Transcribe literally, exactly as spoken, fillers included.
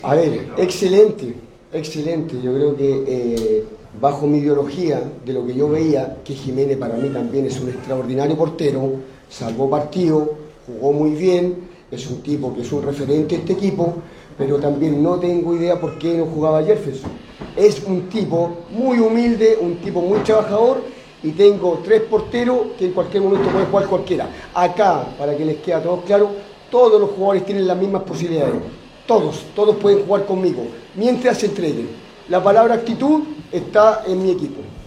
A ver, excelente, excelente. Yo creo que eh, bajo mi ideología, de lo que yo veía, que Jiménez para mí también es un extraordinario portero, salvó partido, jugó muy bien, es un tipo que es un referente de este equipo, pero también no tengo idea por qué no jugaba Jefferson. Es un tipo muy humilde, un tipo muy trabajador, y tengo tres porteros que en cualquier momento puede jugar cualquiera. Acá, para que les quede a todos claro, todos los jugadores tienen las mismas posibilidades. Todos, todos pueden jugar conmigo, mientras se entreguen. La palabra actitud está en mi equipo.